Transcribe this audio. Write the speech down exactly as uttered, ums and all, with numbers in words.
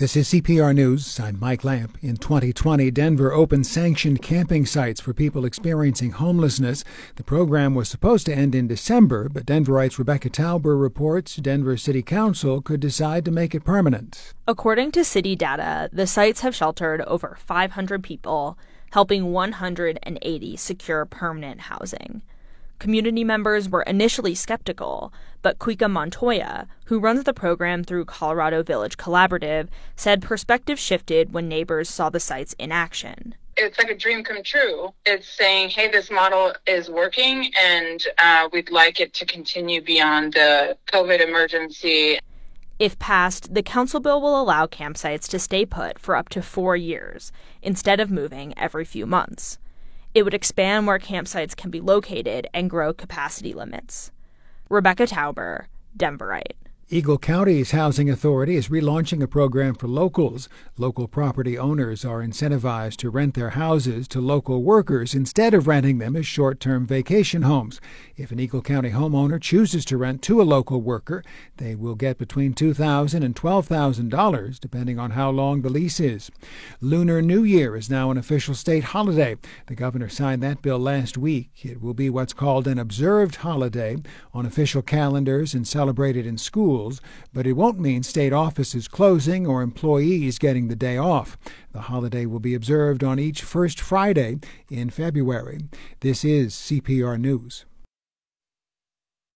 This is C P R News. I'm Mike Lamp. In twenty twenty, Denver opened sanctioned camping sites for people experiencing homelessness. The program was supposed to end in December, but Denverites Rebecca Tauber reports Denver City Council could decide to make it permanent. According to city data, the sites have sheltered over five hundred people, helping one hundred eighty secure permanent housing. Community members were initially skeptical, but Kuika Montoya, who runs the program through Colorado Village Collaborative, said perspective shifted when neighbors saw the sites in action. It's like a dream come true. It's saying, hey, this model is working, and uh, we'd like it to continue beyond the COVID emergency. If passed, the council bill will allow campsites to stay put for up to four years, instead of moving every few months. It would expand where campsites can be located and grow capacity limits. Rebecca Tauber, Denverite. Eagle County's Housing Authority is relaunching a program for locals. Local property owners are incentivized to rent their houses to local workers instead of renting them as short-term vacation homes. If an Eagle County homeowner chooses to rent to a local worker, they will get between two thousand dollars and twelve thousand dollars, depending on how long the lease is. Lunar New Year is now an official state holiday. The governor signed that bill last week. It will be what's called an observed holiday on official calendars and celebrated in schools, but it won't mean state offices closing or employees getting the day off. The holiday will be observed on each first Friday in February. This is C P R News.